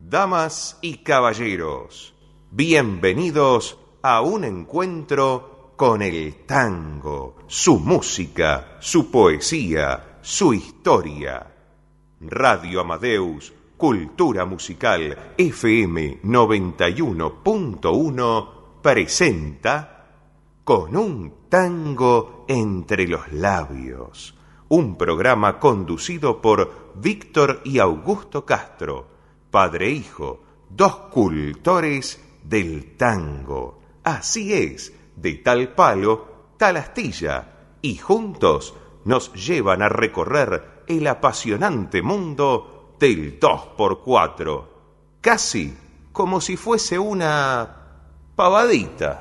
Damas y caballeros, bienvenidos a un encuentro con el tango, su música, su poesía, su historia. Radio Amadeus, Cultura Musical FM 91.1 presenta Con un tango entre los labios, un programa conducido por Víctor y Augusto Castro, padre e hijo, dos cultores del tango. Así es, de tal palo, tal astilla, y juntos nos llevan a recorrer el apasionante mundo del 2x4, casi como si fuese una pavadita.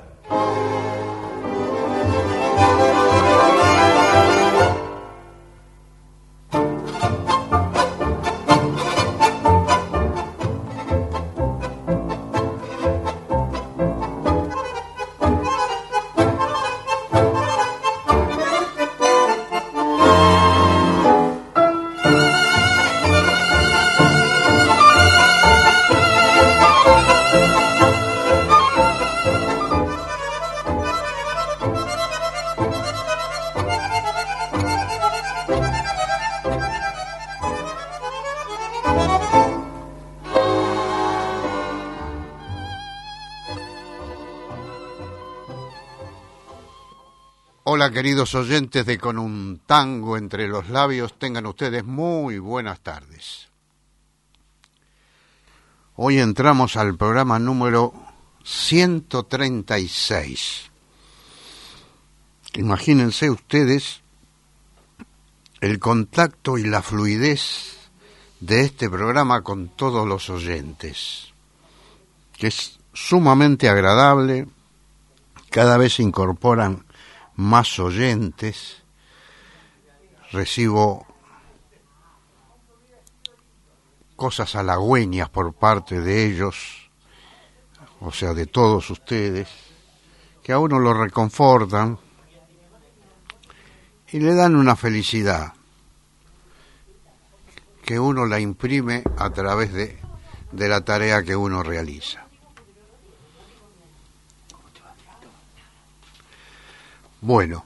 Hola, queridos oyentes de Con un tango entre los labios, tengan ustedes muy buenas tardes. Hoy entramos al programa número 136. Imagínense ustedes el contacto y la fluidez de este programa con todos los oyentes, que es sumamente agradable. Cada vez se incorporan más oyentes, recibo cosas halagüeñas por parte de ellos, o sea, de todos ustedes, que a uno lo reconfortan y le dan una felicidad que uno la imprime a través de la tarea que uno realiza. Bueno,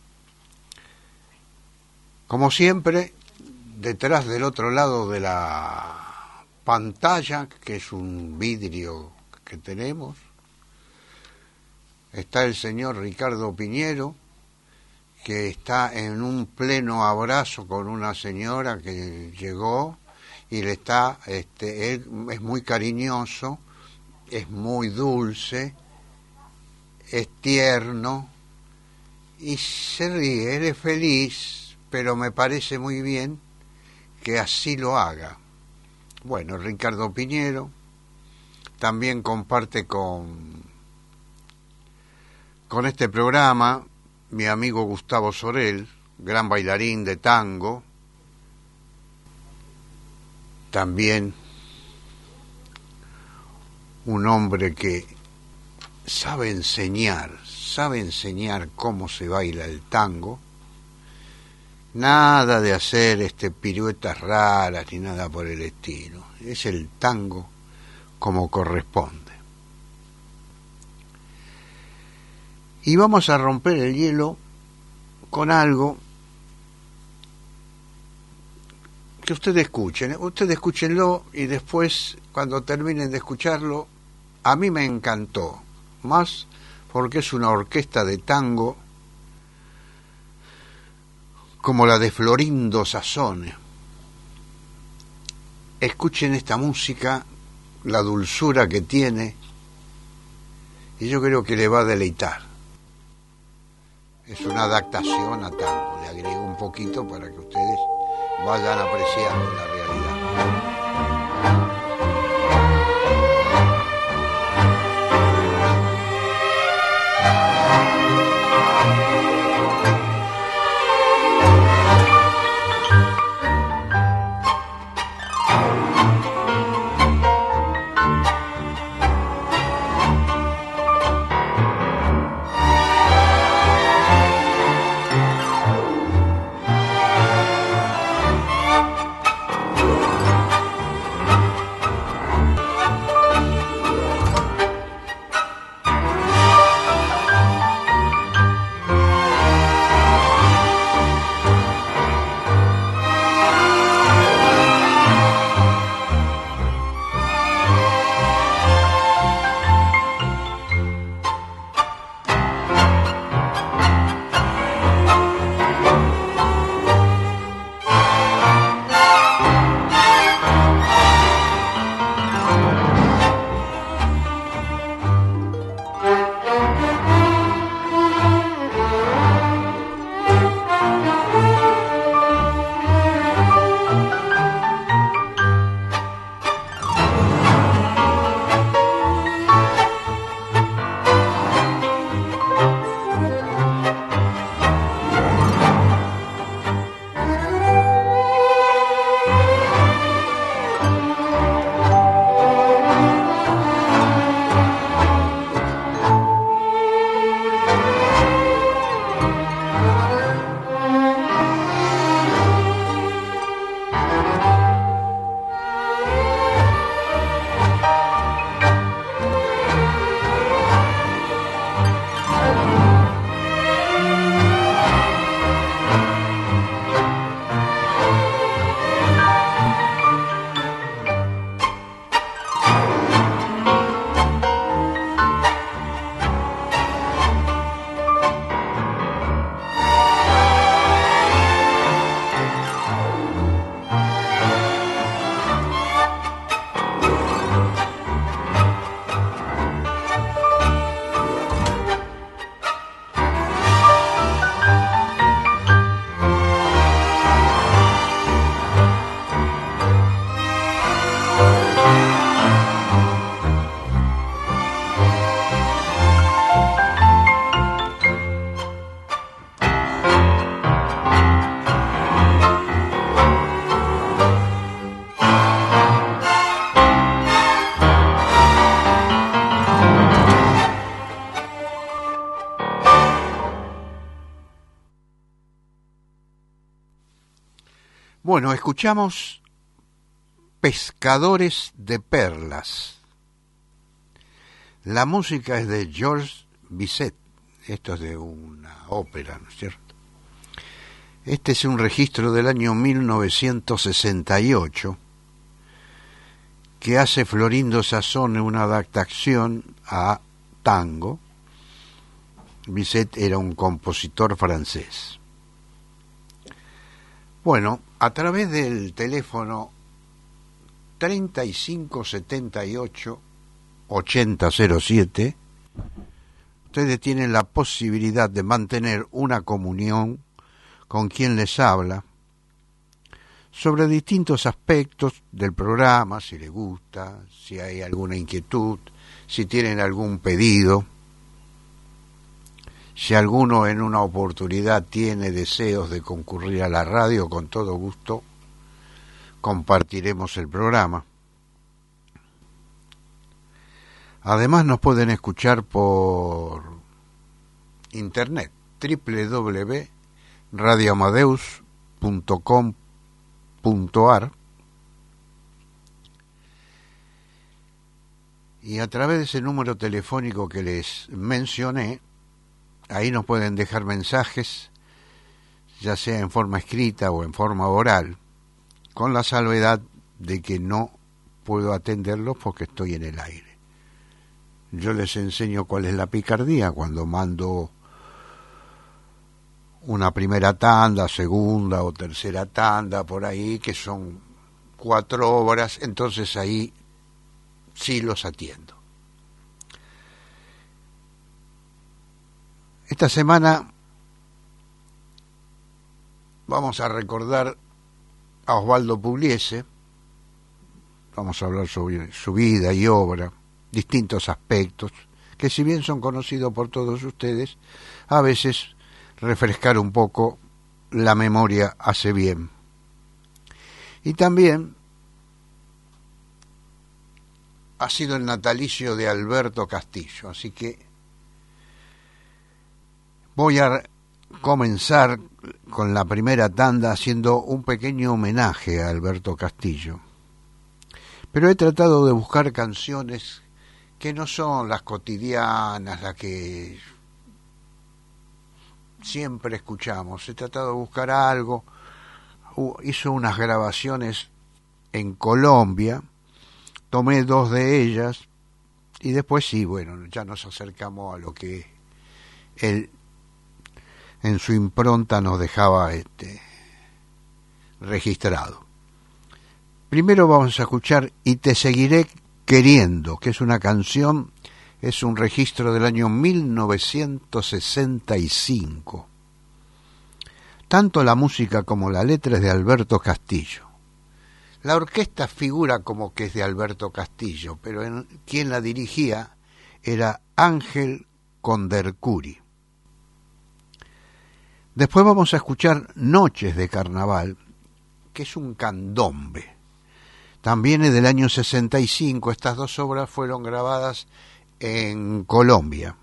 como siempre, detrás del otro lado de la pantalla, que es un vidrio que tenemos, está el señor Ricardo Piñero, que está en un pleno abrazo con una señora que llegó y le está, él es muy cariñoso, es muy dulce, es tierno, y se ríe, él es feliz, pero me parece muy bien que así lo haga. Bueno, Ricardo Piñero también comparte con este programa mi amigo Gustavo Sorel, gran bailarín de tango, también un hombre que sabe enseñar cómo se baila el tango, nada de hacer piruetas raras ni nada por el estilo, es el tango como corresponde. Y vamos a romper el hielo con algo que ustedes escúchenlo y después, cuando terminen de escucharlo, a mí me encantó, más porque es una orquesta de tango como la de Florindo Sassone. Escuchen esta música, la dulzura que tiene, y yo creo que le va a deleitar. Es una adaptación a tango, le agrego un poquito para que ustedes vayan apreciando la realidad. Bueno, escuchamos Pescadores de Perlas. La música es de Georges Bizet. Esto es de una ópera, ¿no es cierto? Este es un registro del año 1968 que hace Florindo Sassone una adaptación a tango. Bizet era un compositor francés. Bueno, a través del teléfono 3578-8007, ustedes tienen la posibilidad de mantener una comunión con quien les habla sobre distintos aspectos del programa, si les gusta, si hay alguna inquietud, si tienen algún pedido. Si alguno en una oportunidad tiene deseos de concurrir a la radio, con todo gusto compartiremos el programa. Además nos pueden escuchar por internet, www.radioamadeus.com.ar, y a través de ese número telefónico que les mencioné, ahí nos pueden dejar mensajes, ya sea en forma escrita o en forma oral, con la salvedad de que no puedo atenderlos porque estoy en el aire. Yo les enseño cuál es la picardía cuando mando una primera tanda, segunda o tercera tanda por ahí, que son 4 horas, entonces ahí sí los atiendo. Esta semana vamos a recordar a Osvaldo Pugliese, vamos a hablar sobre su vida y obra, distintos aspectos, que si bien son conocidos por todos ustedes, a veces refrescar un poco la memoria hace bien. Y también ha sido el natalicio de Alberto Castillo, así que voy a comenzar con la primera tanda haciendo un pequeño homenaje a Alberto Castillo. Pero he tratado de buscar canciones que no son las cotidianas, las que siempre escuchamos. He tratado de buscar algo. Hizo unas grabaciones en Colombia, tomé 2 de ellas y después sí, bueno, ya nos acercamos a lo que él en su impronta nos dejaba registrado. Primero vamos a escuchar Y te seguiré queriendo, que es una canción, es un registro del año 1965. Tanto la música como la letra es de Alberto Castillo. La orquesta figura como que es de Alberto Castillo, pero quien la dirigía era Ángel Condercuri. Después vamos a escuchar Noches de Carnaval, que es un candombe. También es del año 65. Estas 2 obras fueron grabadas en Colombia.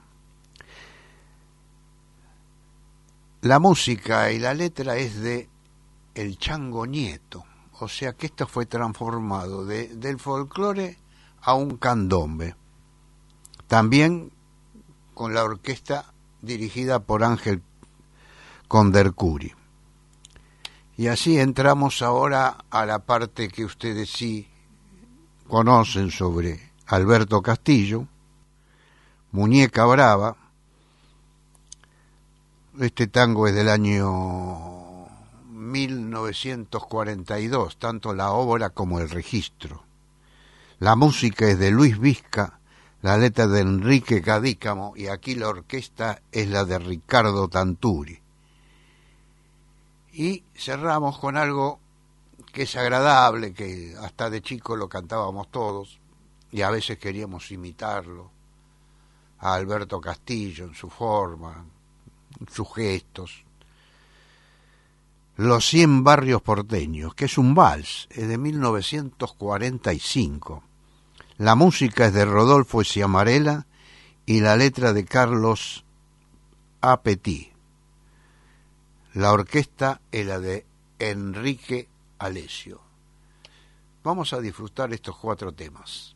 La música y la letra es de El Chango Nieto, o sea que esto fue transformado del folclore a un candombe. También con la orquesta dirigida por Ángel Condercuri. Y así entramos ahora a la parte que ustedes sí conocen sobre Alberto Castillo, Muñeca Brava. Este tango es del año 1942, tanto la obra como el registro. La música es de Luis Vizca, la letra de Enrique Cadícamo, y aquí la orquesta es la de Ricardo Tanturi. Y cerramos con algo que es agradable, que hasta de chico lo cantábamos todos, y a veces queríamos imitarlo, a Alberto Castillo en su forma, en sus gestos. Los 100 barrios porteños, que es un vals, es de 1945. La música es de Rodolfo Sciamarella y la letra de Carlos Apetí. La orquesta es la de Enrique Alessio. Vamos a disfrutar estos 4 temas.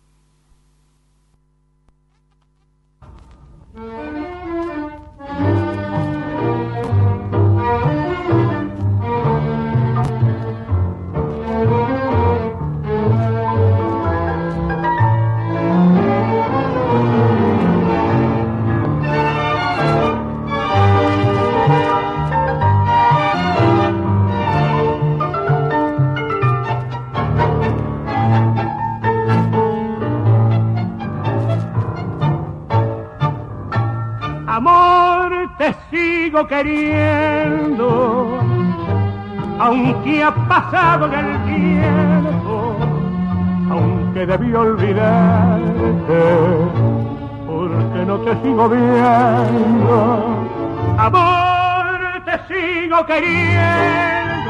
Queriendo, aunque ha pasado el tiempo, aunque debí olvidarte, porque no te sigo viendo. Amor, te sigo queriendo,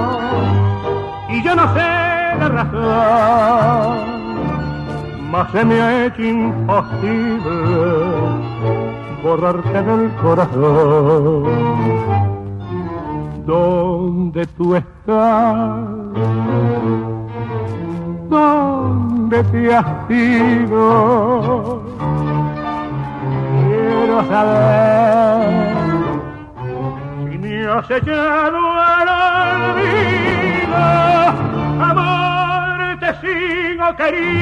y yo no sé la razón, mas se me ha hecho imposible borrarte del corazón. ¿Dónde tú estás? ¿Dónde te has ido? Quiero saber si me has echado al olvido. Amor, te sigo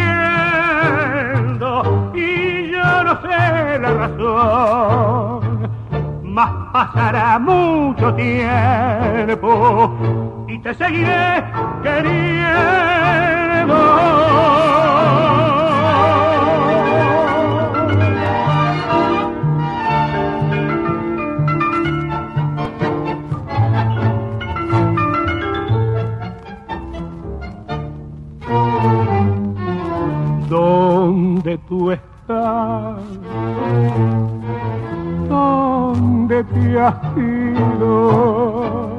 queriendo y yo no sé la razón, mas pasará mucho tiempo y te seguiré queriendo. ¿Dónde tú estás? ¿Dónde te has ido?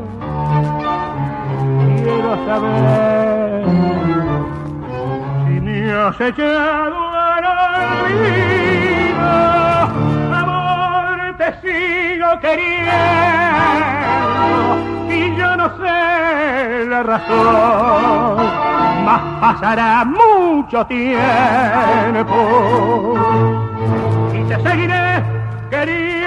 Quiero saber si me has echado al olvido. Amor, te sigo queriendo y yo no sé la razón, mas pasará mucho tiempo y te seguiré queriendo.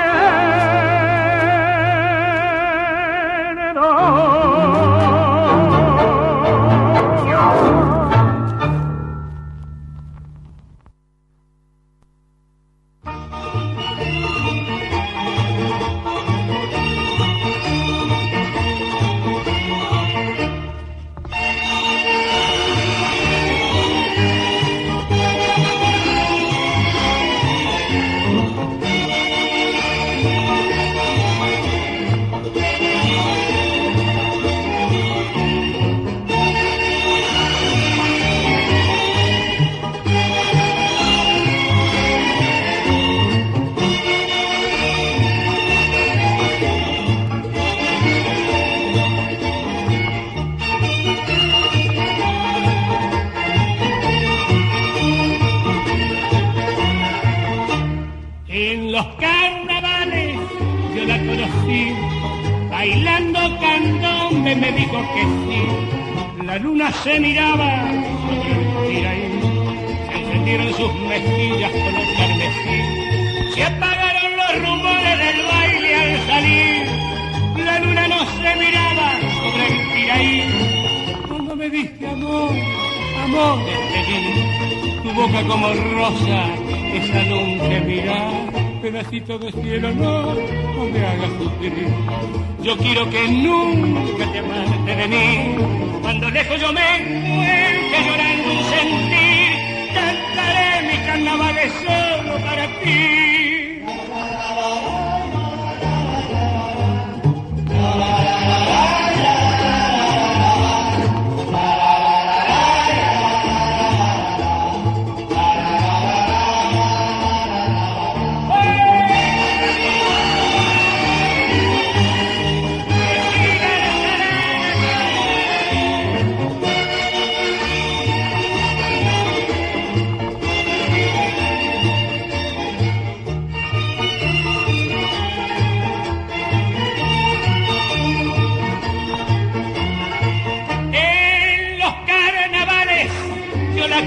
Me dijo que sí, la luna se miraba sobre el Piraí, se encendieron sus mejillas color carmesí, se apagaron los rumores del baile al salir, la luna no se miraba sobre el Piraí, cuando me diste amor, amor, despedí, tu boca como rosa, esa nunca mirar, pedacito de cielo no me hagas sufrir. Yo quiero que nunca te apartes de mí, cuando lejos yo me encuentre llorando un sentir, cantaré mis carnavales solo para ti.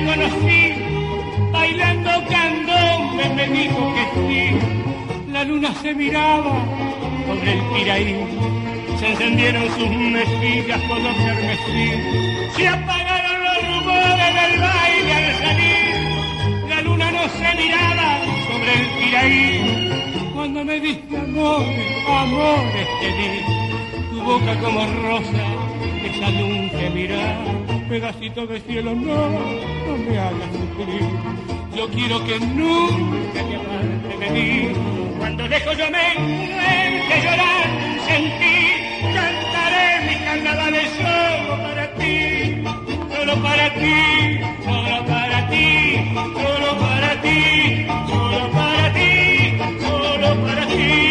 conocí, bailando candombe me dijo que sí. La luna se miraba sobre el Piraí, se encendieron sus mejillas color carmesí, se apagaron los rumores del baile al salir. La luna no se miraba sobre el Piraí, cuando me diste amores, amores te di. Tu boca como rosa, esa luna que mirar, pedacito de cielo, no me hagas sufrir. Yo quiero que nunca te aparte de mí. Cuando lejos yo me encuentre llorar en ti, cantaré mis carnavales solo para ti, solo para ti, solo para ti, solo para ti, solo para ti, solo para ti.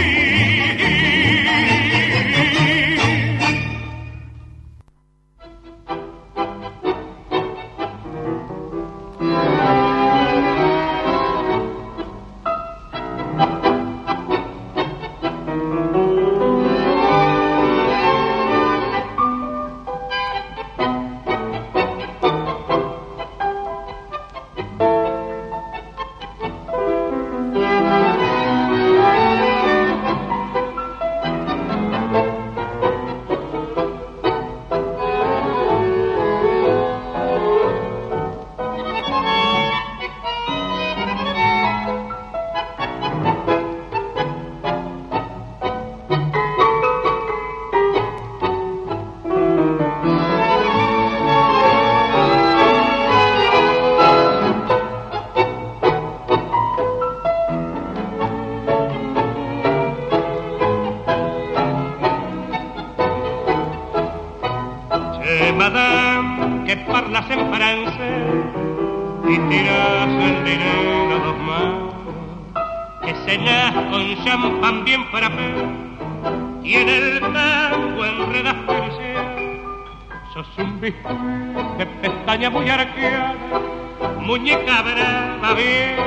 Muy arqueada, muñeca brava bien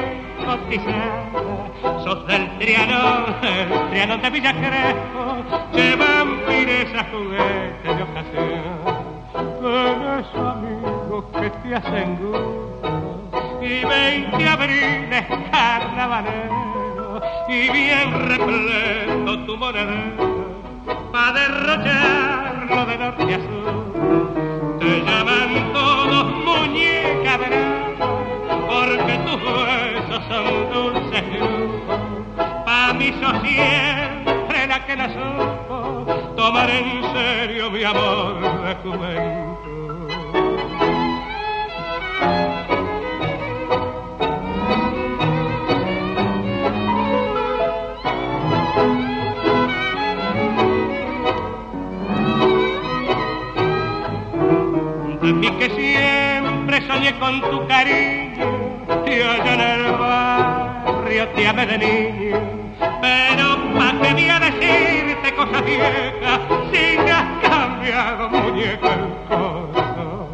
cotizada, sos del Trianón de Villa Crespo, que vampiresa juguete de ocasión. Tienes amigos que te hacen gusto y 20 abriles carnavaleros y bien repleto tu monedero pa' derrocharlo de norte a sur. Te llaman todos muñeca brava, porque tus huesos son dulces grupos. Pa' mí sos siempre la que no supo tomar en serio mi amor de juventud. Y que siempre soñé con tu cariño, y allá en el barrio te amé de niño. Pero pa' qué voy a decirte cosas viejas si me has cambiado, muñeca, el corazón.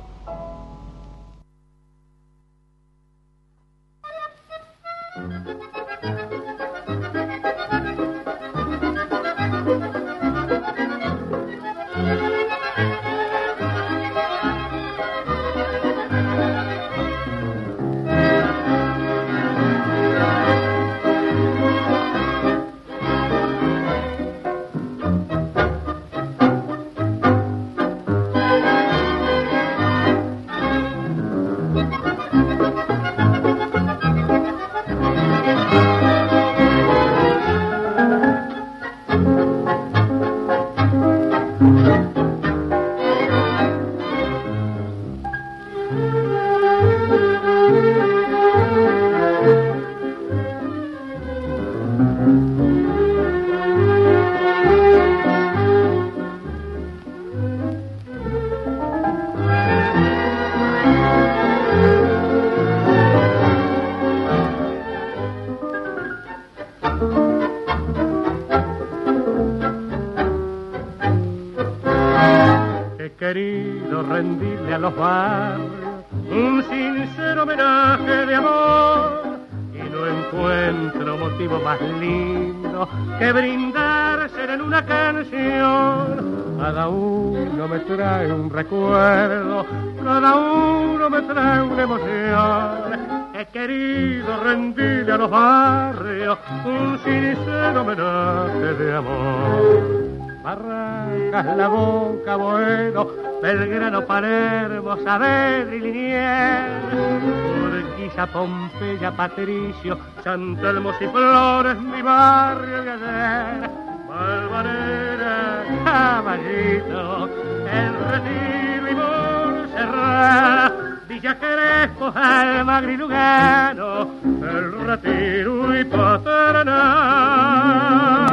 Querido rendirle a los barrios un sincero homenaje de amor, y no encuentro motivo más lindo que brindar aparecen en una canción. Cada uno me trae un recuerdo, cada uno me trae una emoción. He querido rendirle a los barrios un sincero homenaje de amor. Barracas, La Boca, Boedo, Belgrano, Palermo, Saavedra y Liniers, Urquiza, Pompeya, Patricio, San Telmo y Flores, mi barrio de ayer. Valvanera, Caballito, El Retiro y Montserrat, Villa Crespo, Almagro y Lugano, El Retiro y Paternal.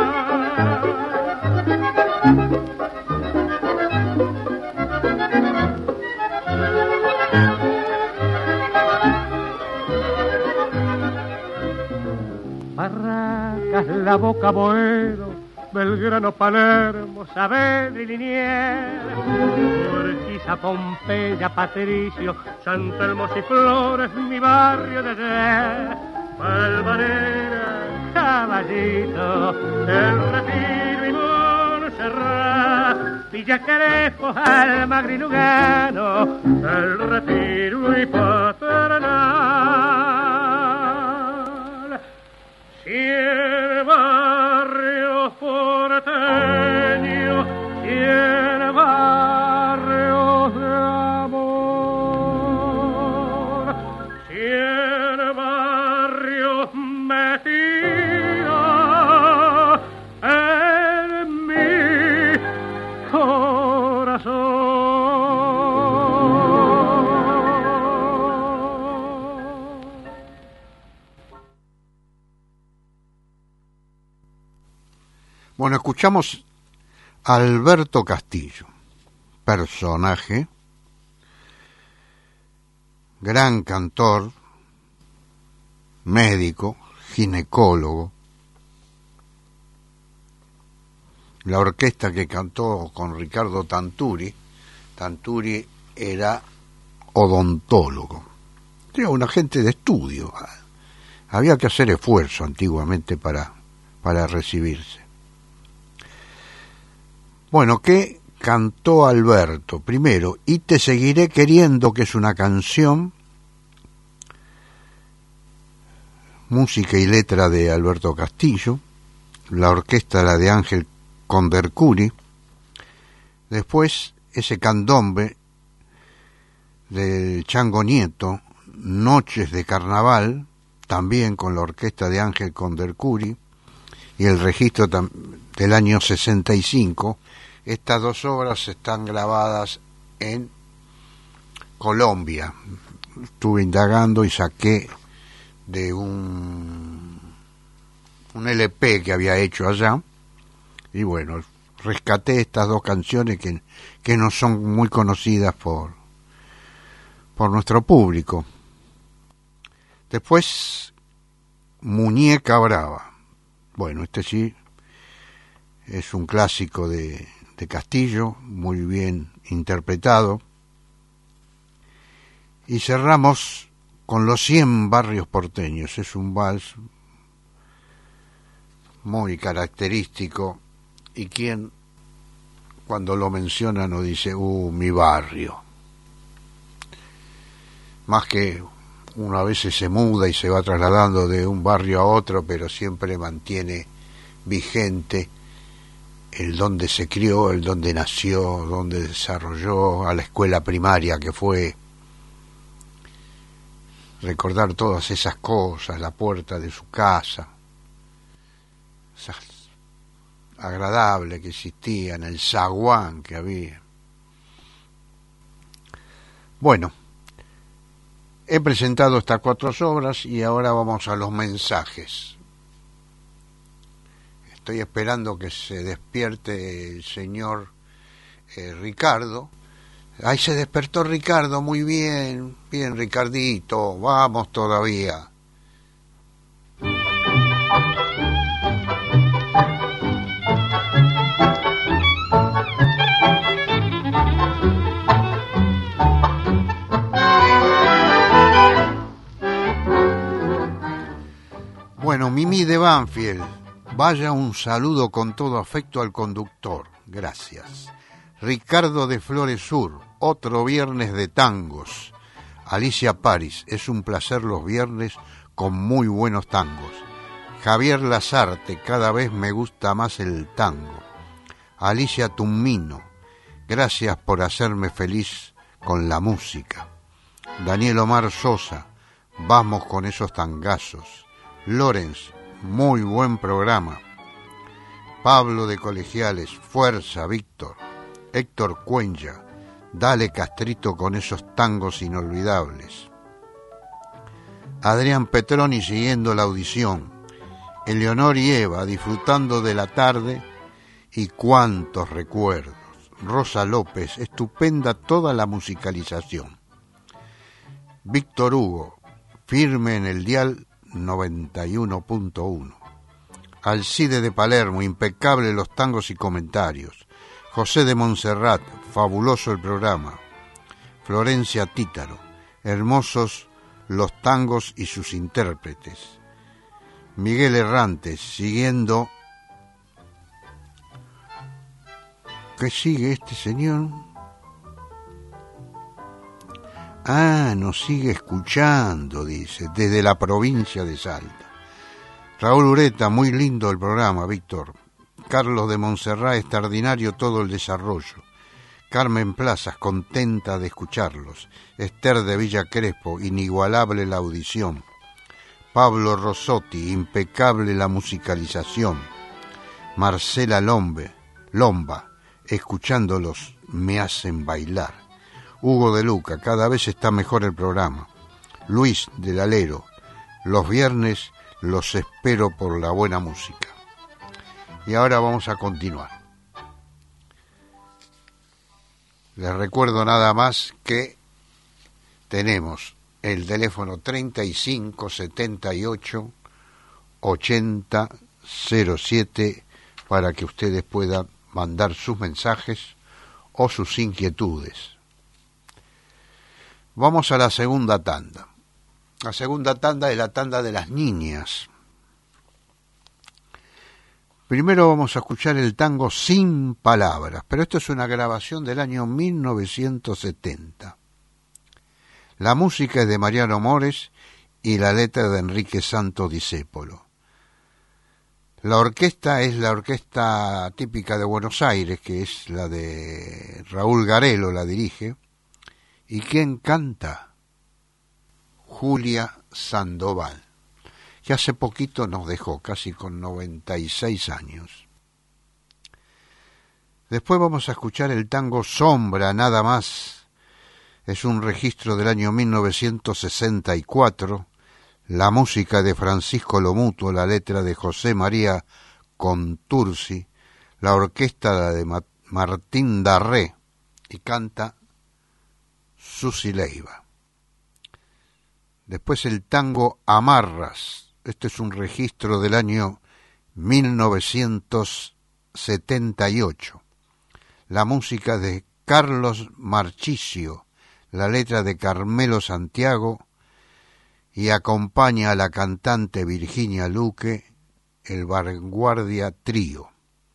Barracas, La Boca, Boedo, Belgrano, Palermo, Saavedra y Liniers, Urquiza, Pompeya, Patricio, San Telmo y Flores, mi barrio de ayer. Valvanera, Caballito, El Retiro y Montserrat, Villa Crespo, Almagro y Lugano, El Retiro y Paternal. 100 barrios porteños, 100 barrios de amor, 100 barrios metidos en mi corazón. Bueno, escuchamos a Alberto Castillo, personaje, gran cantor, médico, ginecólogo. La orquesta que cantó con Ricardo Tanturi era odontólogo, era un agente de estudio. Había que hacer esfuerzo antiguamente para recibirse. Bueno, ¿qué cantó Alberto? Primero, Y te seguiré queriendo, que es una canción, música y letra de Alberto Castillo, la orquesta la de Ángel Condercuri. Después, ese candombe del Chango Nieto, Noches de Carnaval, también con la orquesta de Ángel Condercuri, y el registro del año 65. Estas dos obras están grabadas en Colombia. Estuve indagando y saqué de un LP que había hecho allá, y bueno, rescaté estas dos canciones que no son muy conocidas por nuestro público. Después, Muñeca Brava. Bueno, este sí es un clásico de Castillo, muy bien interpretado. Y cerramos con Los 100 barrios porteños. Es un vals muy característico, y quien cuando lo menciona no dice mi barrio. Más que uno a veces se muda y se va trasladando de un barrio a otro, pero siempre mantiene vigente el donde se crió, el donde nació, donde desarrolló, a la escuela primaria que fue. Recordar todas esas cosas, la puerta de su casa, esas agradables que existían, el zaguán que había. Bueno, he presentado estas 4 obras y ahora vamos a los mensajes. Estoy esperando que se despierte el señor Ricardo. Ahí se despertó Ricardo, muy bien, bien Ricardito, vamos todavía. Bueno, Mimi de Banfield, Vaya un saludo con todo afecto al conductor. Gracias. Ricardo de Flores Sur, otro viernes de tangos. Alicia Paris, es un placer los viernes con muy buenos tangos. Javier Lazarte, cada vez me gusta más el tango. Alicia Tumino, gracias por hacerme feliz con la música. Daniel Omar Sosa, vamos con esos tangazos. Lorenz, muy buen programa. Pablo de Colegiales, fuerza Víctor. Héctor Cuenya, dale Castrito con esos tangos inolvidables. Adrián Petroni siguiendo la audición. Eleonor y Eva disfrutando de la tarde y cuántos recuerdos. Rosa López, estupenda toda la musicalización. Víctor Hugo, firme en el dial 91.1. Alcide de Palermo, impecable los tangos y comentarios. José de Montserrat, fabuloso el programa. Florencia Títaro, hermosos los tangos y sus intérpretes. Miguel Errantes, siguiendo... ¿Qué sigue este señor? Ah, nos sigue escuchando, dice, desde la provincia de Salta. Raúl Ureta, muy lindo el programa, Víctor. Carlos de Montserrat, extraordinario todo el desarrollo. Carmen Plazas, contenta de escucharlos. Esther de Villa Crespo, inigualable la audición. Pablo Rossotti, impecable la musicalización. Marcela Lomba, escuchándolos me hacen bailar. Hugo de Luca, cada vez está mejor el programa. Luis del Alero, los viernes los espero por la buena música. Y ahora vamos a continuar. Les recuerdo nada más que tenemos el teléfono 35 78 80 07 para que ustedes puedan mandar sus mensajes o sus inquietudes. Vamos a la segunda tanda. La segunda tanda es la tanda de las niñas. Primero vamos a escuchar el tango Sin Palabras, pero esto es una grabación del año 1970. La música es de Mariano Mores y la letra de Enrique Santos Discépolo. La orquesta es la orquesta típica de Buenos Aires, que es la de Raúl Garelo, la dirige. ¿Y quién canta? Julia Sandoval, que hace poquito nos dejó, casi con 96 años. Después vamos a escuchar el tango Sombra, nada más. Es un registro del año 1964, la música de Francisco Lomuto, la letra de José María Contursi, la orquesta la de Martín Darré, y canta Susi Leiva. Después el tango Amarras. Este es un registro del año 1978. La música de Carlos Marchisio, la letra de Carmelo Santiago, y acompaña a la cantante Virginia Luque, el Vanguardia Trío.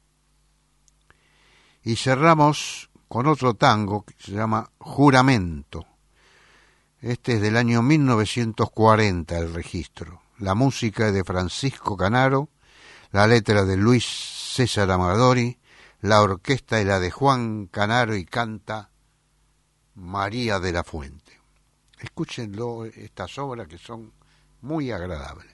Y cerramos con otro tango que se llama Juramento. Este es del año 1940 el registro. La música es de Francisco Canaro, la letra de Luis César Amadori, la orquesta es la de Juan Canaro y canta María de la Fuente. Escúchenlo, estas obras que son muy agradables.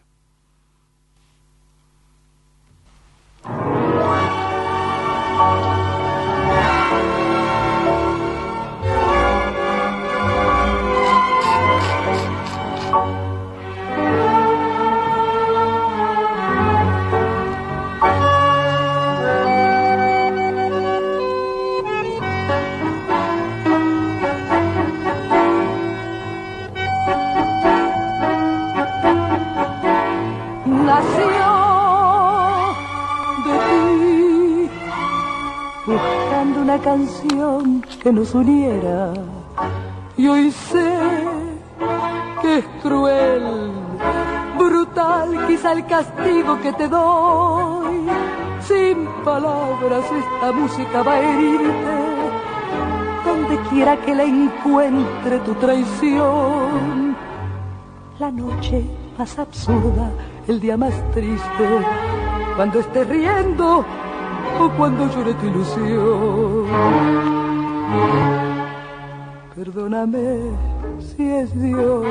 Una canción que nos uniera, y hoy sé que es cruel, brutal quizá el castigo que te doy, palabras esta música va a herirte. Donde quiera que la encuentre tu traición, la noche más absurda, el día más triste, cuando estés riendo o cuando llore tu ilusión. Perdóname si es Dios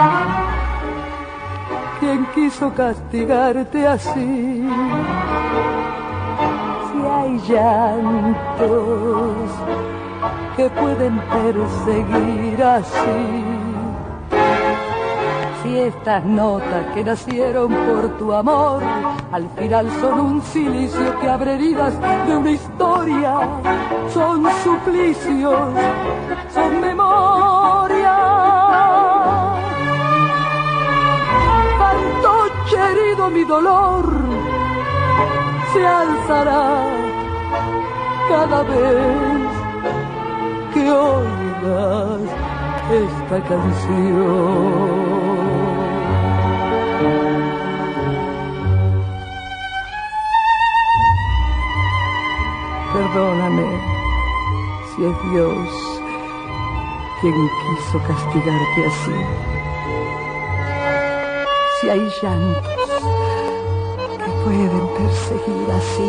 quien quiso castigarte así. Si hay llantos que pueden perseguir así, si estas notas que nacieron por tu amor al final son un silicio que abre heridas de una historia, son suplicios, son memoria. Fantoche herido, mi dolor se alzará cada vez que oigas esta canción. Perdóname si es Dios quien quiso castigarte así. Si hay llantos que pueden perseguir así.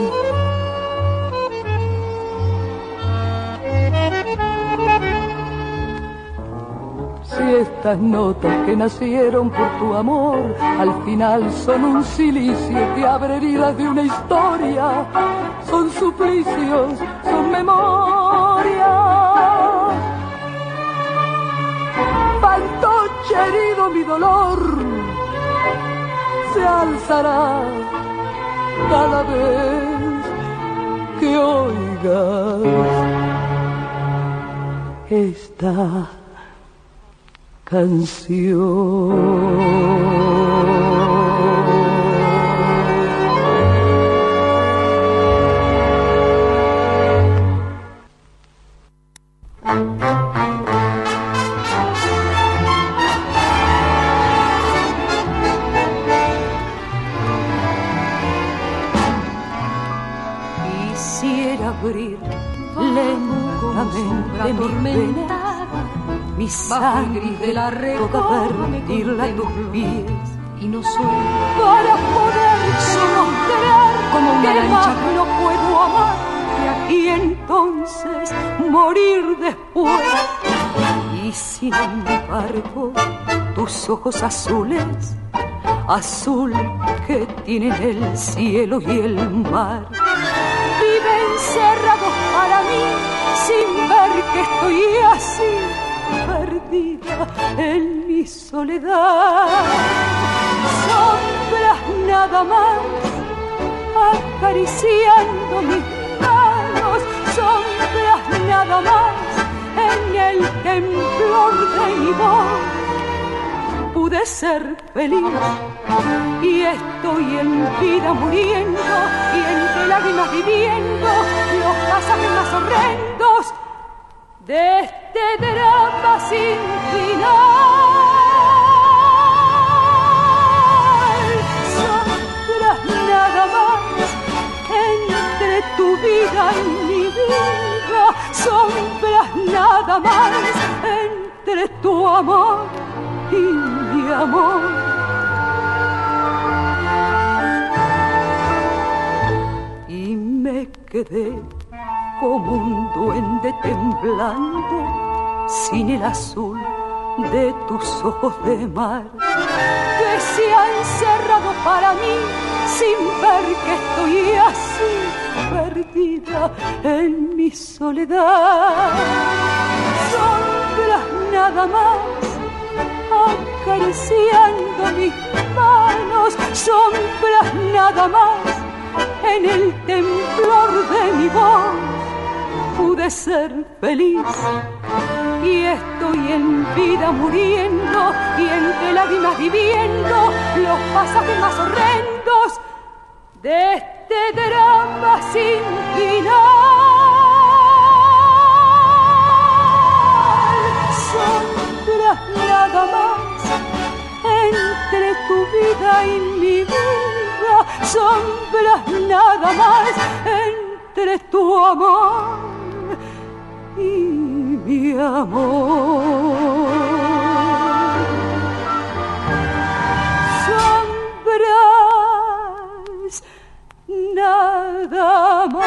Si estas notas que nacieron por tu amor al final son un silicio que abre heridas de una historia, son suplicios, son memoria. Fantoche herido, mi dolor se alzará cada vez que oigas esta canción. Quisiera abrir lentamente mi vena, mi sangre de la toda perdirla en tus pies, y no soy para poder mostrar como una lancha que no puedo amar y entonces morir después. Y sin embargo tus ojos azules, azul que tienen el cielo y el mar, viven cerrados para mí sin ver que estoy así perdida en mi soledad. Sombras nada más acariciando mis manos, sombras nada más en el temblor de mi voz. Pude ser feliz y estoy en vida muriendo y entre lágrimas viviendo los pasajes más horrendos de este drama sin final. Sombras nada más entre tu vida y mi vida, sombras nada más entre tu amor y mi amor. Y me quedé como un duende temblando sin el azul de tus ojos de mar, que se han cerrado para mí sin ver que estoy así perdida en mi soledad. Sombras nada más acariciando mis manos, sombras nada más en el temblor de mi voz. Pude ser feliz y estoy en vida muriendo y entre lágrimas viviendo los pasajes más horrendos de este drama sin final. Sombras nada más entre tu vida y mi vida, sombras nada más en amor. Sabrás nada más.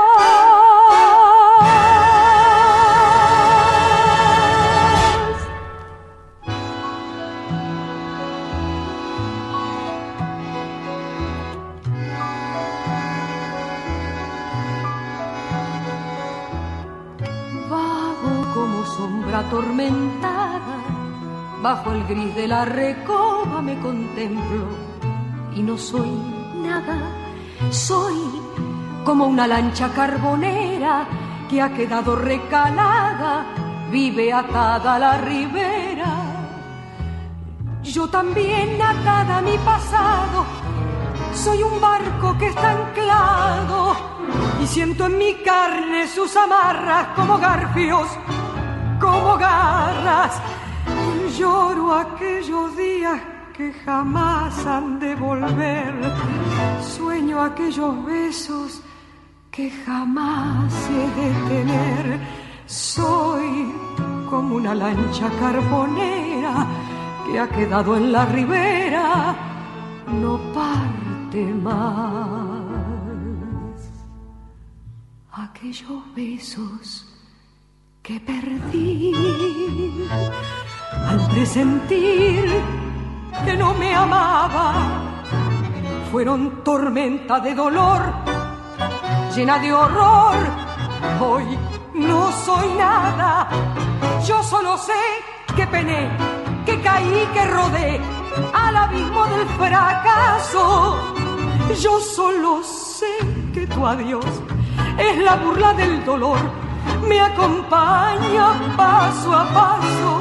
Atormentada, bajo el gris de la recoba me contemplo y no soy nada, soy como una lancha carbonera que ha quedado recalada, vive atada a la ribera. Yo también atada a mi pasado, soy un barco que está anclado y siento en mi carne sus amarras como garfios, como garras. Lloro aquellos días que jamás han de volver. Sueño aquellos besos que jamás he de tener. Soy como una lancha carbonera que ha quedado en la ribera, no parte más. Aquellos besos que perdí al presentir que no me amaba fueron tormenta de dolor, llena de horror. Hoy no soy nada, yo solo sé que pené, que caí, que rodé al abismo del fracaso. Yo solo sé que tu adiós es la burla del dolor, me acompaña paso a paso.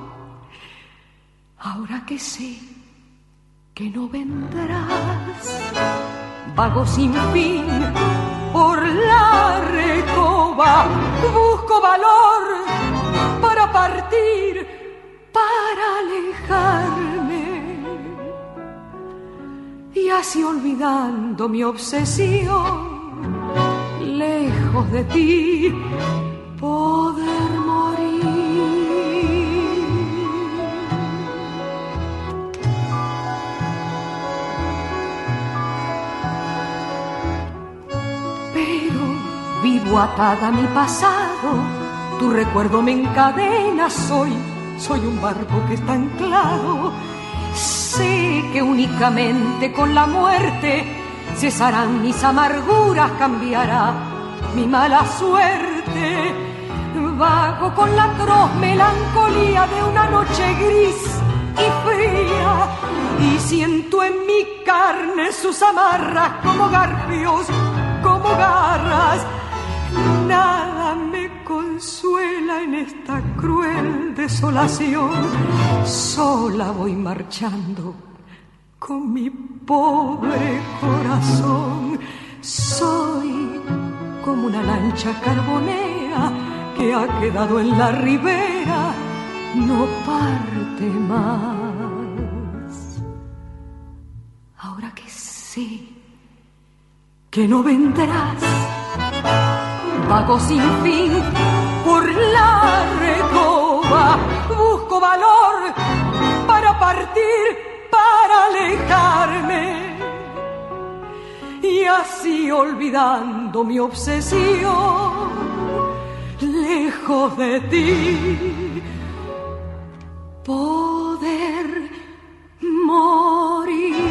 Ahora que sé que no vendrás, vago sin fin por la recoba, busco valor para partir, para alejarme, y así olvidando mi obsesión, lejos de ti poder morir. Pero vivo atada a mi pasado, tu recuerdo me encadena, soy un barco que está anclado. Sé que únicamente con la muerte cesarán mis amarguras, cambiará mi mala suerte. Vago con la atroz melancolía de una noche gris y fría, y siento en mi carne sus amarras como garfios, como garras. Nada me consuela en esta cruel desolación. Sola voy marchando con mi pobre corazón. Soy como una lancha carbonera que ha quedado en la ribera, no parte más. Ahora que sé que no vendrás, vago sin fin por la recoba, busco valor para partir, para alejarme, y así olvidando mi obsesión, lejos de ti poder morir.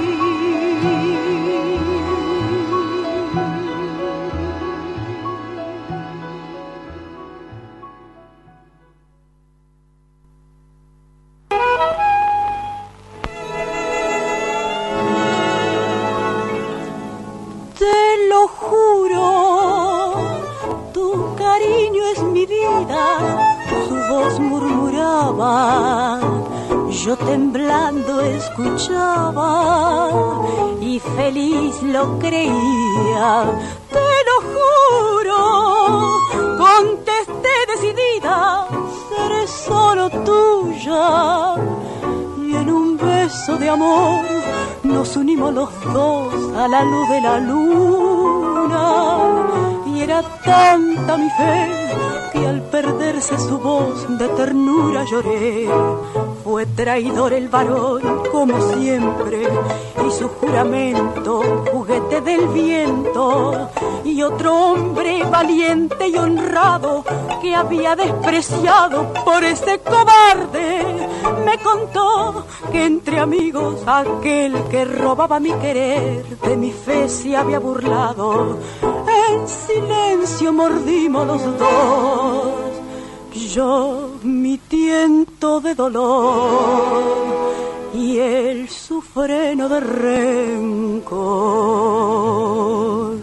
Te lo juro, tu cariño es mi vida, su voz murmuraba, yo temblando escuchaba y feliz lo creía. Te lo juro, contesté decidida, seré solo tuya, y en un beso de amor nos unimos los dos a la luz de la luna, y era tanta mi fe que al perderse su voz de ternura lloré. Fue traidor el varón como siempre, y su juramento juguete del viento. Y otro hombre valiente y honrado que había despreciado por ese cobarde, me contó que entre amigos aquel que robaba mi querer de mi fe se había burlado. En silencio mordimos los dos, yo mi tiento de dolor y él su freno de rencor.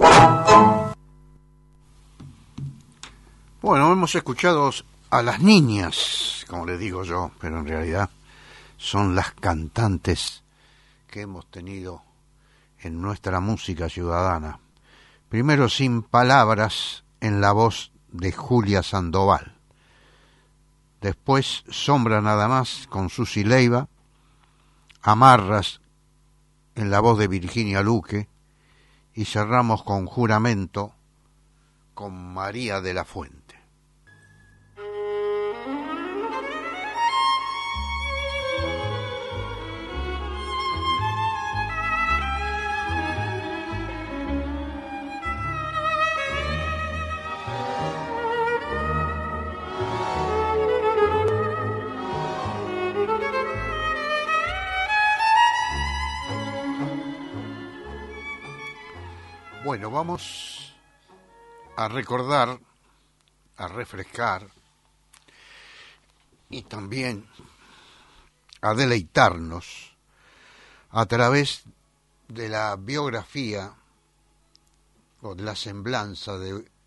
Bueno, hemos escuchado a las niñas, como les digo yo, pero en realidad son las cantantes que hemos tenido en nuestra música ciudadana. Primero Sin Palabras, en la voz de Julia Sandoval. Después Sombra Nada Más, con Susi Leiva. Amarras, en la voz de Virginia Luque. Y cerramos con Juramento, con María de la Fuente. Bueno, vamos a recordar, a refrescar y también a deleitarnos a través de la biografía o de la semblanza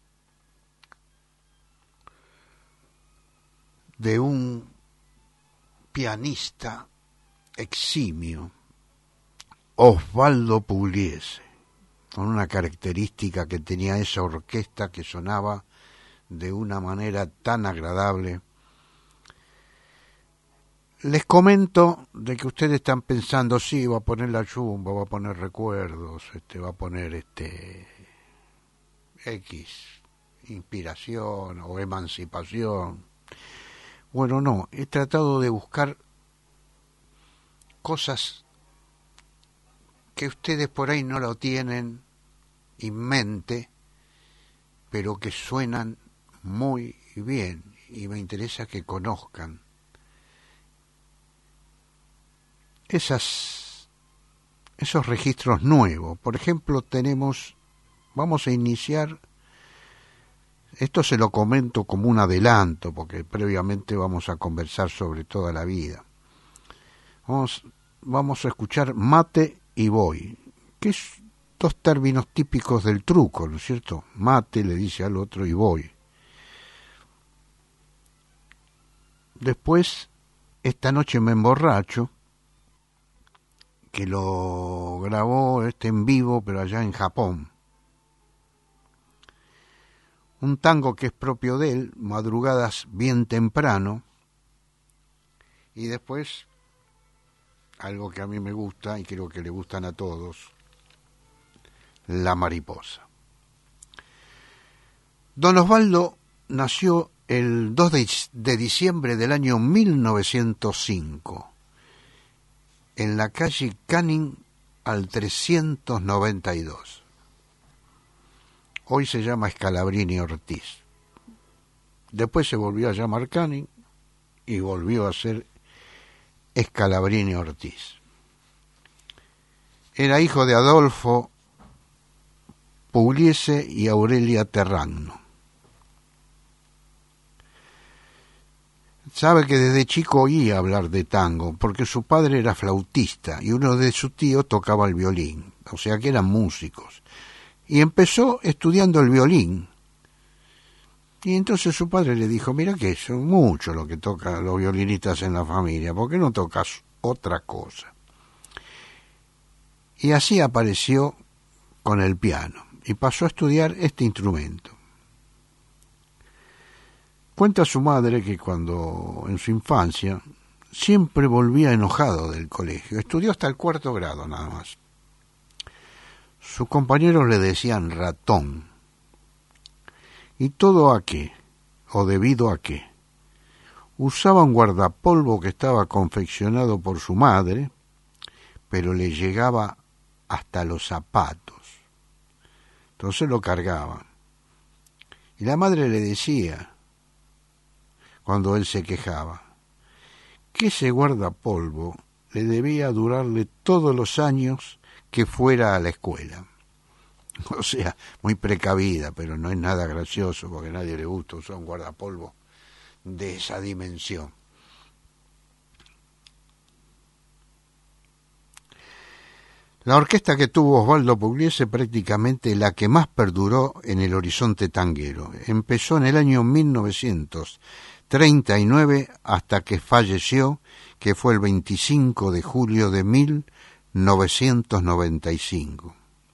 de un pianista eximio, Osvaldo Pugliese, con una característica que tenía esa orquesta que sonaba de una manera tan agradable. Les comento de que ustedes están pensando, sí, va a poner la chumba, va a poner recuerdos, va a poner X, inspiración o emancipación. Bueno, no, he tratado de buscar cosas que ustedes por ahí no lo tienen en mente, pero que suenan muy bien y me interesa que conozcan esos registros nuevos. Por ejemplo, vamos a iniciar, esto se lo comento como un adelanto, porque previamente vamos a conversar sobre toda la vida. Vamos a escuchar Mate y Voy, que es dos términos típicos del truco, ¿no es cierto? Mate le dice al otro y voy. Después, Esta noche me emborracho, que lo grabó en vivo, pero allá en Japón. Un tango que es propio de él, Madrugadas bien temprano. Y después, algo que a mí me gusta y creo que le gustan a todos, La mariposa. Don Osvaldo nació el 2 de diciembre del año 1905, en la calle Canning al 392. Hoy se llama Scalabrini Ortiz. Después se volvió a llamar Canning y volvió a ser Scalabrini Ortiz. Era hijo de Adolfo Pugliese y Aurelia Terragno. Sabe que desde chico oía hablar de tango, porque su padre era flautista y uno de sus tíos tocaba el violín, o sea que eran músicos. Y empezó estudiando el violín. Y entonces su padre le dijo, mira que son mucho lo que tocan los violinistas en la familia, ¿por qué no tocas otra cosa? Y así apareció con el piano y pasó a estudiar este instrumento. Cuenta su madre que cuando en su infancia siempre volvía enojado del colegio. Estudió hasta el 4º grado nada más. Sus compañeros le decían ratón. ¿Y todo a qué? o debido a qué. Usaba un guardapolvo que estaba confeccionado por su madre, pero le llegaba hasta los zapatos. Entonces lo cargaba. Y la madre le decía, cuando él se quejaba, que ese guardapolvo le debía durarle todos los años que fuera a la escuela. O sea, muy precavida, pero no es nada gracioso porque a nadie le gusta usar un guardapolvo de esa dimensión. La orquesta que tuvo Osvaldo Pugliese prácticamente la que más perduró en el horizonte tanguero. Empezó en el año 1939 hasta que falleció, que fue el 25 de julio de 1995.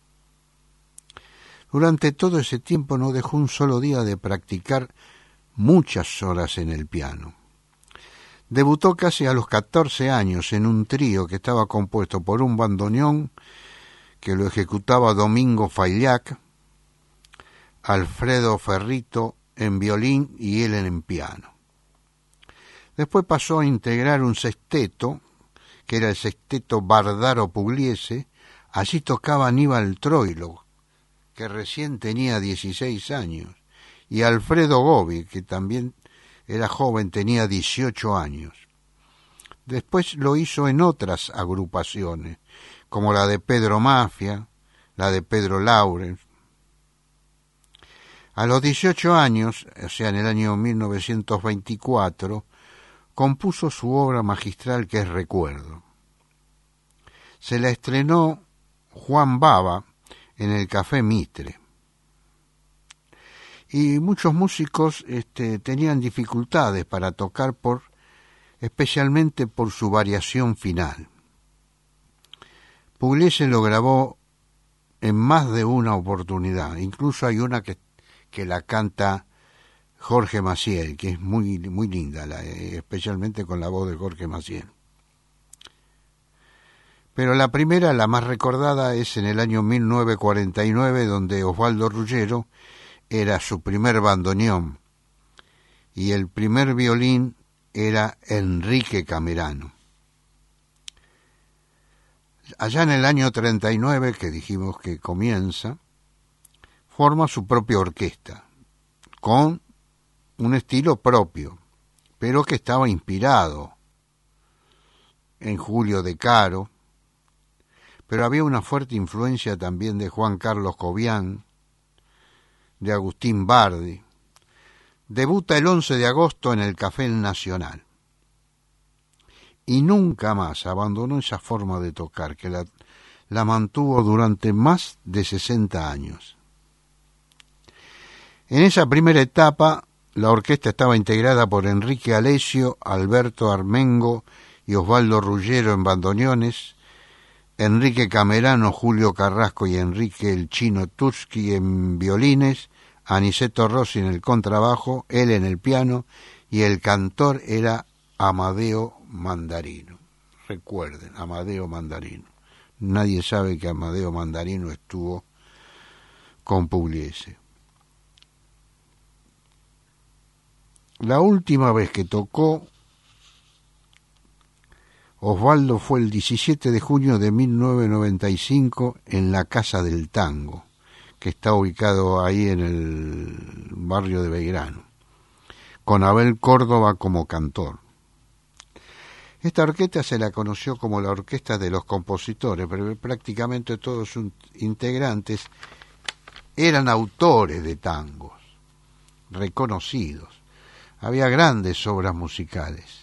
Durante todo ese tiempo no dejó un solo día de practicar muchas horas en el piano. Debutó casi a los 14 años en un trío que estaba compuesto por un bandoneón que lo ejecutaba Domingo Faillac, Alfredo Ferrito en violín y él en piano. Después pasó a integrar un sexteto, que era el sexteto Bardaro Pugliese. Allí tocaba Aníbal Troilo, que recién tenía 16 años, y Alfredo Gobi, que también era joven, tenía 18 años. Después lo hizo en otras agrupaciones, como la de Pedro Mafia, la de Pedro Laurens. A los 18 años, o sea, en el año 1924, compuso su obra magistral que es Recuerdo. Se la estrenó Juan Bava en el Café Mitre. Y muchos músicos tenían dificultades para tocar especialmente por su variación final. Pugliese lo grabó en más de una oportunidad, incluso hay una que la canta Jorge Maciel, que es muy, muy linda, especialmente con la voz de Jorge Maciel. Pero la primera, la más recordada, es en el año 1949, donde Osvaldo Ruggiero era su primer bandoneón y el primer violín era Enrique Camerano. Allá en el año 39, que dijimos que comienza, forma su propia orquesta, con un estilo propio, pero que estaba inspirado en Julio De Caro, pero había una fuerte influencia también de Juan Carlos Cobian, de Agustín Bardi. Debuta el 11 de agosto en el Café El Nacional. Y nunca más abandonó esa forma de tocar, que la mantuvo durante más de 60 años. En esa primera etapa, la orquesta estaba integrada por Enrique Alessio, Alberto Armengo y Osvaldo Ruggiero en bandoneones, Enrique Camerano, Julio Carrasco y Enrique el Chino Tursky en violines, Aniceto Rossi en el contrabajo, él en el piano, y el cantor era Amadeo Mandarino. Recuerden, Amadeo Mandarino. Nadie sabe que Amadeo Mandarino estuvo con Pugliese. La última vez que tocó Osvaldo fue el 17 de junio de 1995 en la Casa del Tango, que está ubicado ahí en el barrio de Belgrano, con Abel Córdoba como cantor. Esta orquesta se la conoció como la Orquesta de los Compositores, pero prácticamente todos sus integrantes eran autores de tangos, reconocidos. Había grandes obras musicales.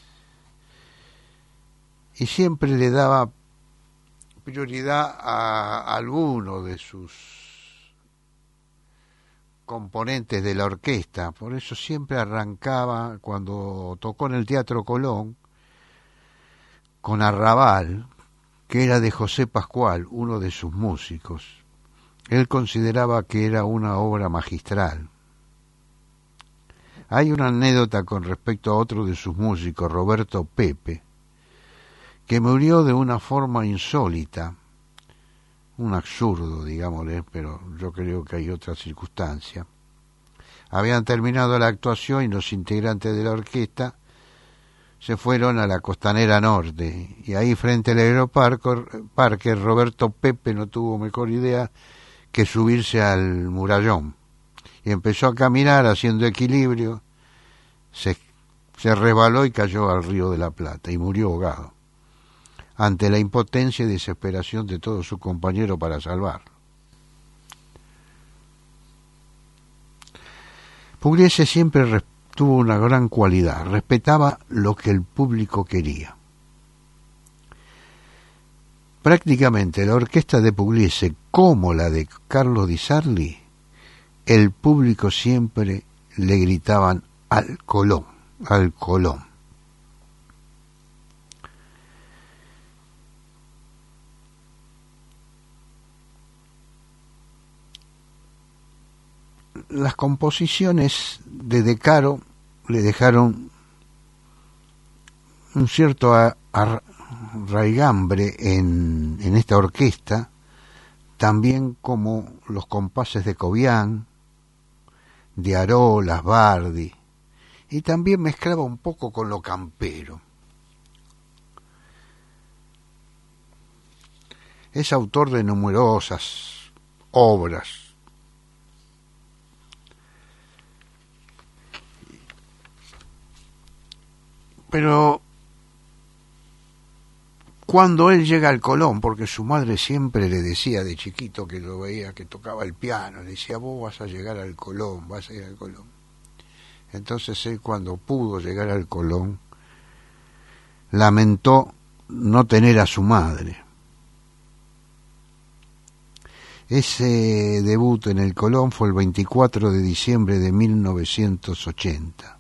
Y siempre le daba prioridad a alguno de sus componentes de la orquesta. Por eso siempre arrancaba, cuando tocó en el Teatro Colón, con Arrabal, que era de José Pascual, uno de sus músicos. Él consideraba que era una obra magistral. Hay una anécdota con respecto a otro de sus músicos, Roberto Pepe, que murió de una forma insólita, un absurdo, digámosle, pero yo creo que hay otra circunstancia. Habían terminado la actuación y los integrantes de la orquesta se fueron a la Costanera Norte, y ahí frente al Aeroparque Roberto Pepe no tuvo mejor idea que subirse al murallón y empezó a caminar haciendo equilibrio, se resbaló y cayó al Río de la Plata y murió ahogado ante la impotencia y desesperación de todos sus compañeros para salvarlo. Pugliese siempre tuvo una gran cualidad, respetaba lo que el público quería. Prácticamente la orquesta de Pugliese, como la de Carlos Di Sarli, el público siempre le gritaban al Colón, al Colón. Las composiciones de De Caro le dejaron un cierto raigambre en esta orquesta, también como los compases de Cobián, de Arolas, Bardi, y también mezclaba un poco con lo campero. Es autor de numerosas obras. Pero cuando él llega al Colón, porque su madre siempre le decía de chiquito que lo veía que tocaba el piano, le decía, vos vas a llegar al Colón, vas a ir al Colón. Entonces él, cuando pudo llegar al Colón, lamentó no tener a su madre. Ese debut en el Colón fue el 24 de diciembre de 1980.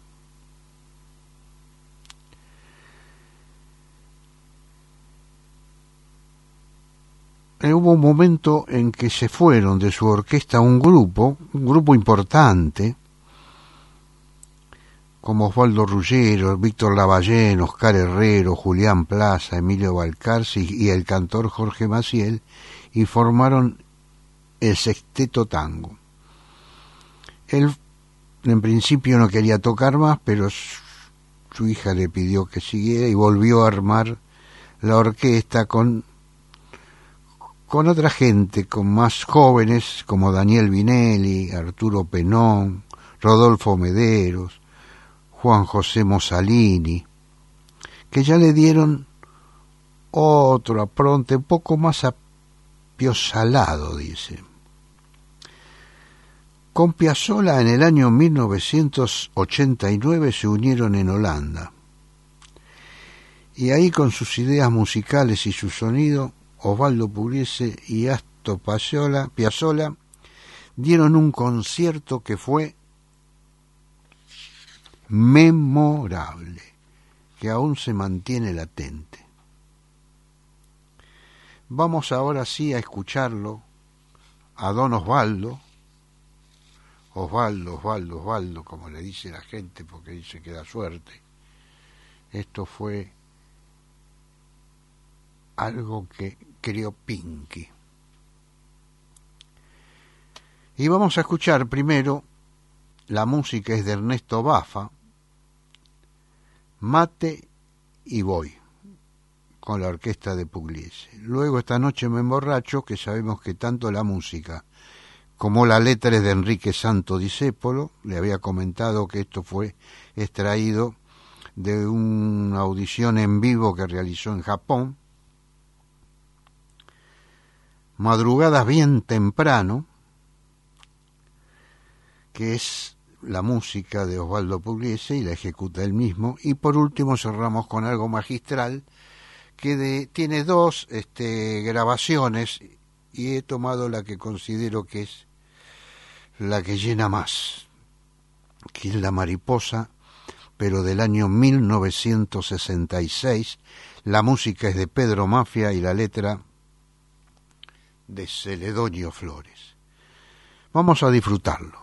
Hubo un momento en que se fueron de su orquesta un grupo importante, como Osvaldo Ruggero, Víctor Lavallén, Oscar Herrero, Julián Plaza, Emilio Balcarce y el cantor Jorge Maciel, y formaron el Sexteto Tango. Él en principio no quería tocar más, pero su hija le pidió que siguiera y volvió a armar la orquesta con otra gente, con más jóvenes como Daniel Vinelli, Arturo Penón, Rodolfo Mederos, Juan José Mosalini, que ya le dieron otro apronte un poco más apiosalado, dice. Con Piazzolla en el año 1989 se unieron en Holanda, y ahí con sus ideas musicales y su sonido, Osvaldo Pugliese y Astor Piazzolla dieron un concierto que fue memorable, que aún se mantiene latente. Vamos ahora sí a escucharlo a don Osvaldo, como le dice la gente, porque dice que da suerte. Esto fue algo que creó Pinky. Y vamos a escuchar primero, la música es de Ernesto Baffa, Mate y Voy, con la orquesta de Pugliese. Luego Esta noche me emborracho, que sabemos que tanto la música como la letra es de Enrique Santo Discépolo. Le había comentado que esto fue extraído de una audición en vivo que realizó en Japón. Madrugadas bien temprano, que es la música de Osvaldo Pugliese y la ejecuta él mismo. Y por último cerramos con algo magistral que tiene dos grabaciones, y he tomado la que considero que es la que llena más, que es La Mariposa, pero del año 1966. La música es de Pedro Mafia y la letra de Celedonio Flores. Vamos a disfrutarlo.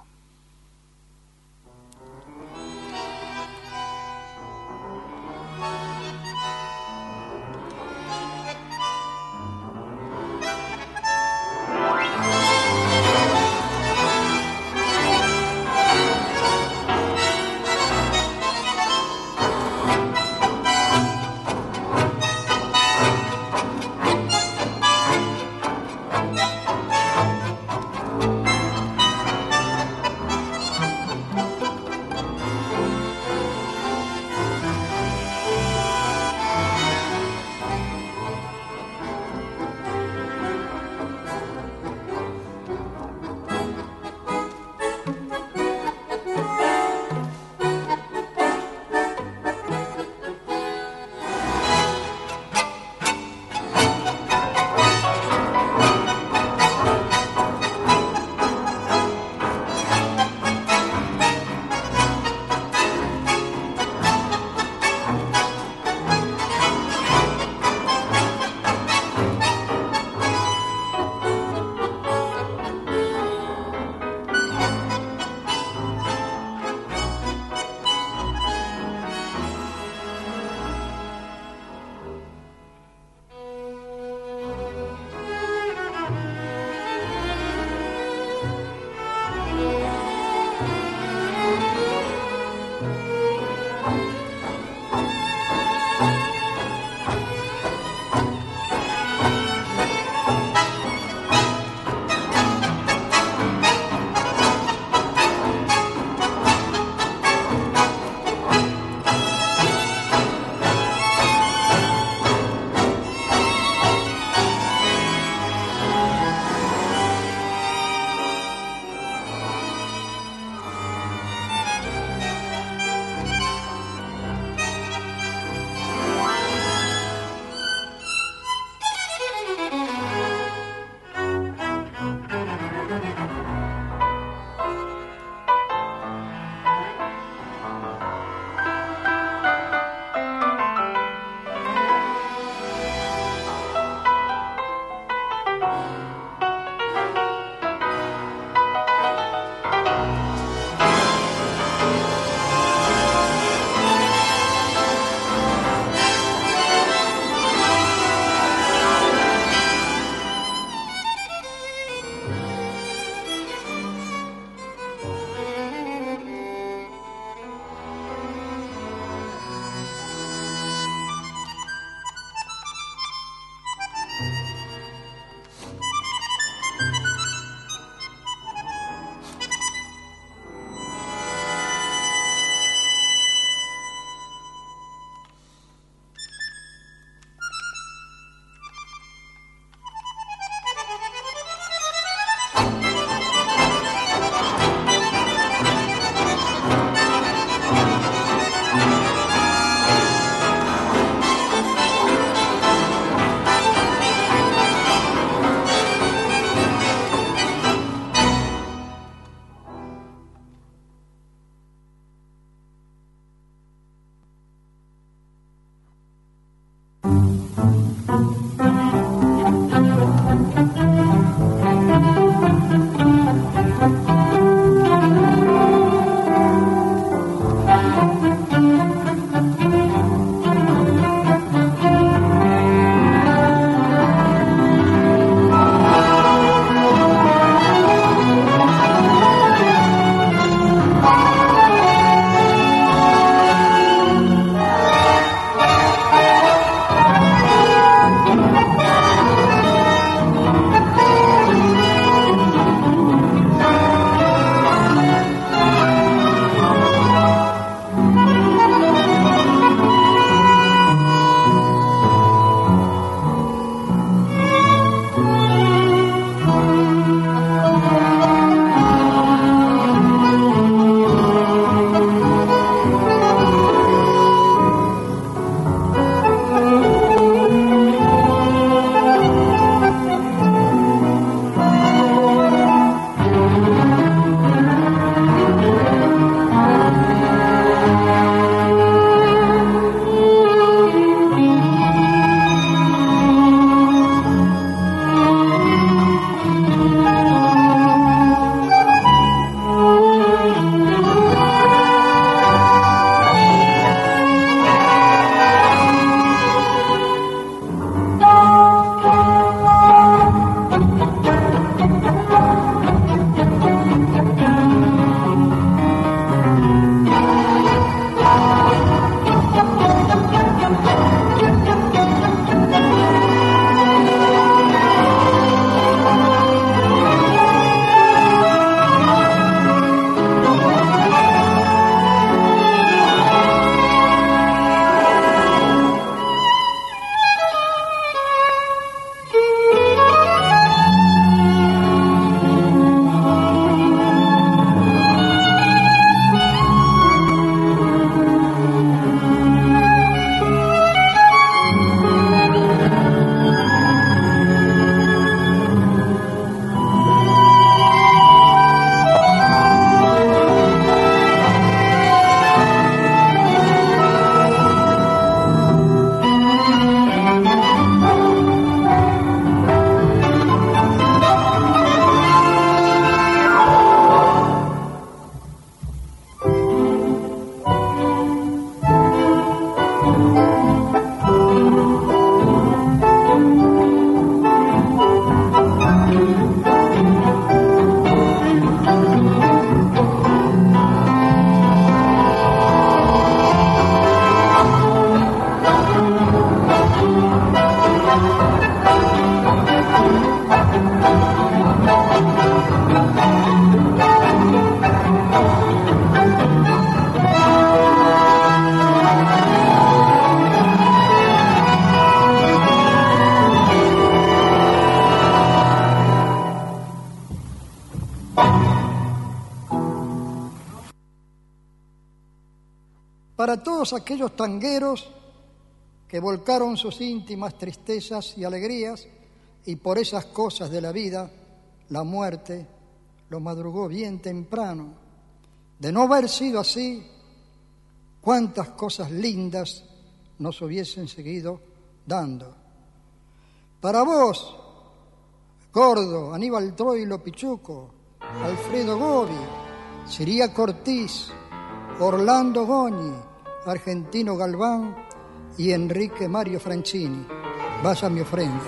Para todos aquellos tangueros que volcaron sus íntimas tristezas y alegrías y por esas cosas de la vida, la muerte lo madrugó bien temprano. De no haber sido así, cuántas cosas lindas nos hubiesen seguido dando. Para vos, Gordo, Aníbal Troilo Pichuco, Alfredo Gobi, Siria Cortiz, Orlando Goñi, Argentino Galván y Enrique Mario Franchini. Vaya mi ofrenda.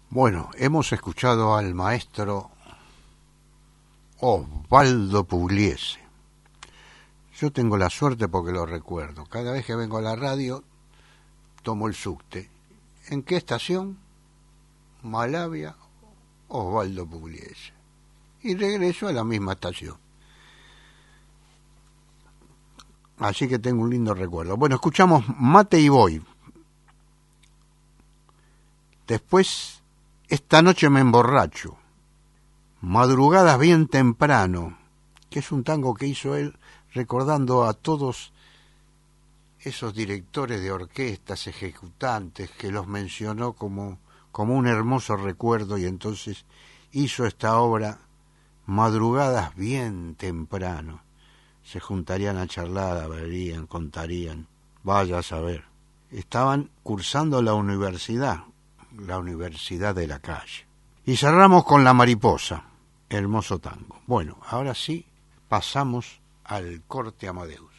Bueno, hemos escuchado al maestro Osvaldo Pugliese. Yo tengo la suerte porque lo recuerdo. Cada vez que vengo a la radio, tomo el subte. ¿En qué estación? Malavia, Osvaldo Pugliese. Y regreso a la misma estación. Así que tengo un lindo recuerdo. Bueno, escuchamos Mate y Voy. Después, Esta noche me emborracho. Madrugadas bien temprano, que es un tango que hizo él recordando a todos esos directores de orquestas, ejecutantes, que los mencionó como un hermoso recuerdo, y entonces hizo esta obra, Madrugadas bien temprano. Se juntarían a charlar, verían, contarían, vaya a saber. Estaban cursando la universidad de la calle. Y cerramos con La Mariposa, hermoso tango. Bueno, ahora sí, pasamos al corte Amadeus.